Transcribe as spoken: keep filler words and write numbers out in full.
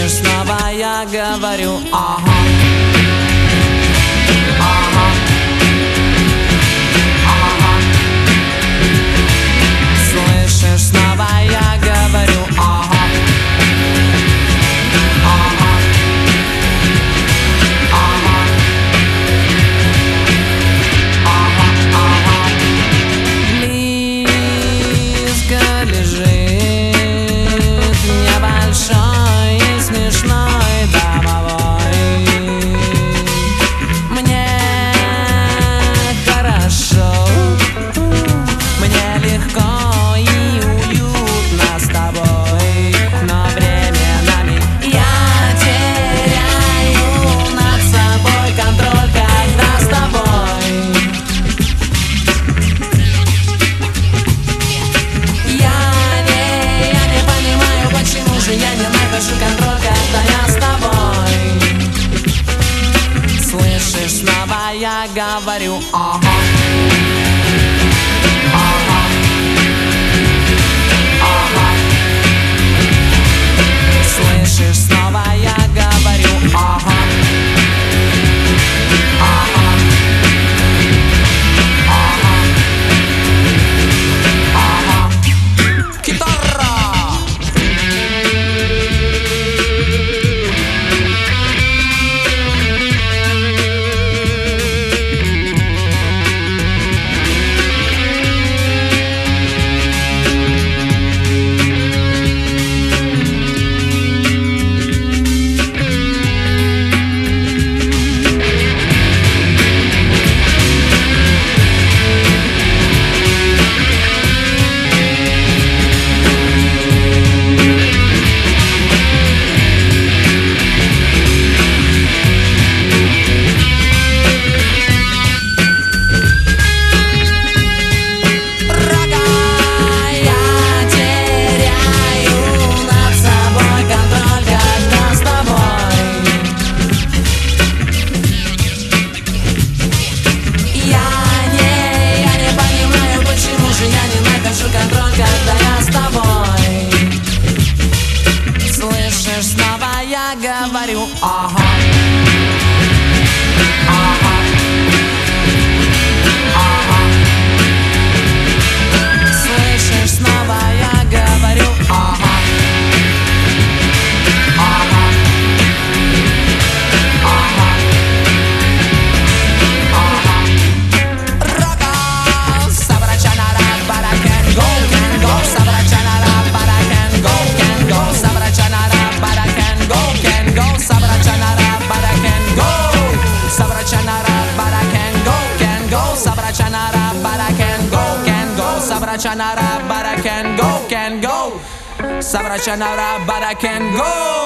Слышишь, снова я говорю, ага, ага, ага. Слышишь, снова я говорю, ага, ага, ага, ага, ага. Близко лежит небольшой и смешной домовой. Мне хорошо, мне легко и уютно с тобой, но временами я теряю над собой контроль, когда с тобой. Я не, я не понимаю, почему же я не нахожу контроль, когда я с тобой. Слышишь, снова я говорю, ага, ага, ага. Слышишь, снова я говорю, ага, ага, ага, ага. Гитара! Говорю, ага, ага, ага. Слышишь, снова я говорю, ага, ага, ага, ага. Рога, сабрачанара, бара, can go, can go, сабрачанара, бара, can go, can go, сабрачанара, бара, can go, can go, сабрачанара, бара, can go, сабрачанара, бара, can go, can go, сабрачанара, бара, can go, can go, сабрачанара, бара, can go, can go, сабрачанара, бара, can go.